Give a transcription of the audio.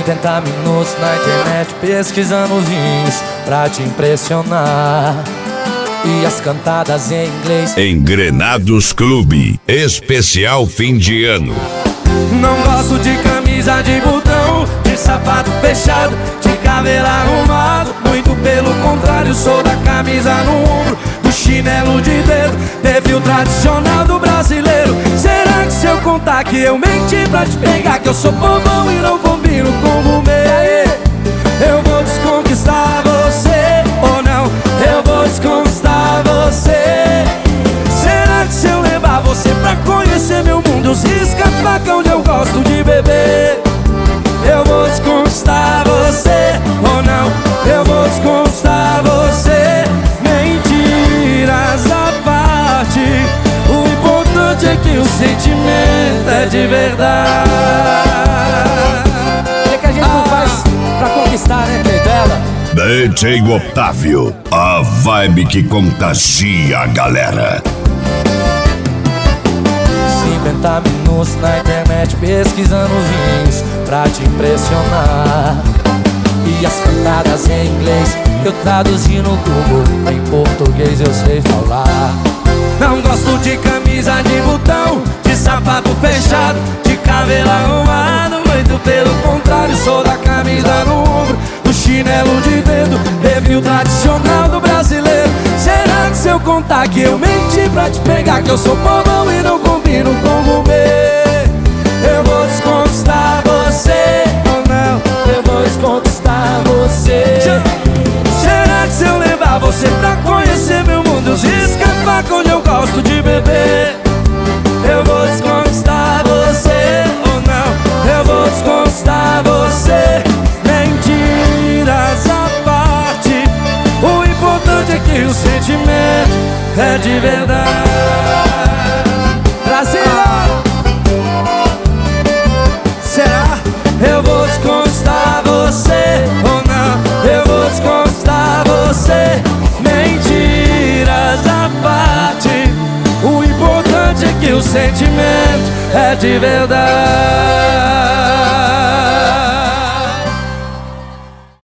50 minutos na internet pesquisando vinhos pra te impressionar. E as cantadas em inglês. Engrenados Clube, especial fim de ano. Não gosto de camisa de botão, de sapato fechado, de cabelo arrumado. Muito pelo contrário, sou da camisa no ombro, do chinelo de dedo, perfil tradicional do brasileiro. Será que se eu contar que eu menti pra te pegar, que eu sou bobão e não combino com o meu, eu vou desconquistar você ou não? Eu vou desconquistar você. Será que se eu levar você pra conhecer meu mundo, os risca-faca onde eu gosto de beber, eu vou desconquistar você ou não? Eu vou desconquistar você. Mentiras à parte, o importante é que o sentimento é de verdade. O que a gente não faz pra conquistar, né, dela? DJ Otávio, a vibe que contagia a galera. 50 minutos na internet pesquisando vinhos pra te impressionar. E as cantadas em inglês eu traduzi no Google, em português eu sei falar. Não gosto de camisa de botão, de sapato fechado, de cabelo arrumado. Muito pelo contrário, sou da camisa no ombro, do chinelo de dedo, perfil tradicional do brasileiro. Será que se eu contar que eu menti pra te pegar, que eu sou bobão e não combino com o meu, eu vou desconquistar você ou não? Eu vou desconquistar você. Será que se eu levar você pra conhecer meu mundo, os risca-faca onde eu gosto de beber, eu vou desconquistar você ou não? Eu vou desconquistar você. Mentiras à parte, o importante é que o sentimento é de verdade. Brasil! Será? Eu vou desconquistar você ou não? Eu vou desconquistar você. Mentiras à parte, o importante é que o sentimento é de verdade.